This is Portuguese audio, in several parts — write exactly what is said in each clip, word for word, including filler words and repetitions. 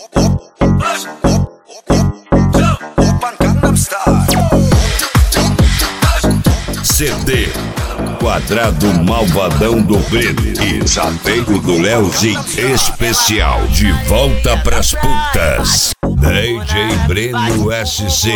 C D Quadrado Malvadão do Breno e Zapeiro do Leozinho especial de volta pras putas. D J Breno S C.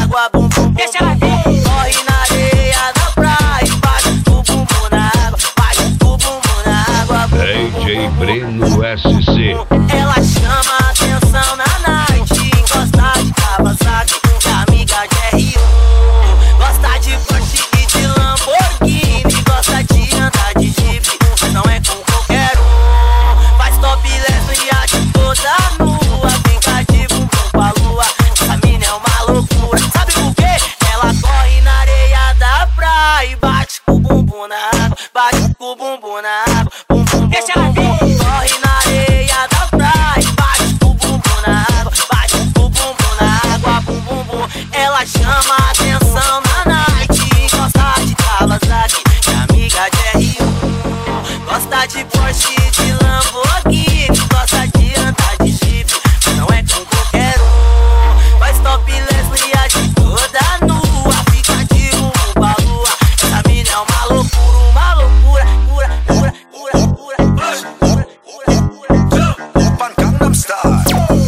Corre na areia da praia, bate o bumbum na água, bate o bumbum na água. D J Breno S C. Ela chama a atenção na night, gosta de Kawasaki, é amiga de R um. Gosta de Porsche e de Lamborghini, gosta de andar de Jeep, mas não é com qualquer um. Faz topless no iate toda nua, brinca de bumbum com a lua. Essa mina é uma loucura, sabe por quê? Ela corre na areia da praia e bate com o bumbum na água, bate com o bumbum na água, bum bum bum bum. Corre na areia da praia e bate com o bumbum na água, bate com o bumbum na água, bum bum bum. Ela chama a atenção na night, gosta de Kawasaki, é amiga de R um. Gosta de Porsche e de Lamborghini, gosta de andar de Jeep, mas não é com qualquer um. Faz topless no iate toda nua, fica de bumbum com a lua. Essa mina é uma loucura, uma loucura, cura, cura, cura, cura, cura, cura, cura, cura. Gangnam Style.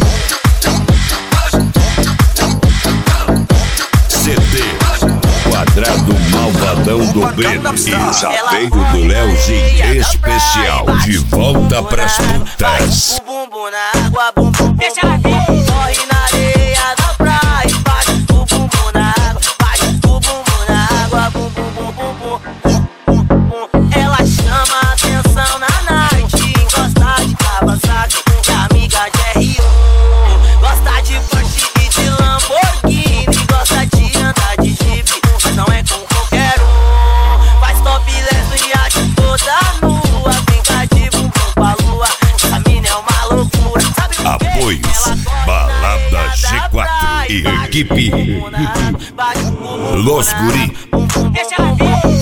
C D Quadrado Malvadão do Breno e Zapeiro do Leozinho especial de volta pras putas. O bumbum na água, bum bum bum. Corre na areia da praia, bate o bumbum na água, bate o bumbum na água, bum bum bum bum bum. Ela chama a atenção na night, gosta de Kawasaki, é amiga de R um. Gosta de Porsche e de Lamborghini, gosta de andar de Jeep, mas não é com qualquer um. Faz topless no iate toda nua, brinca de bumbum com a lua. Essa mina é uma loucura, sabe por quê? Apoios Balada G quatro e equipe Los Guri.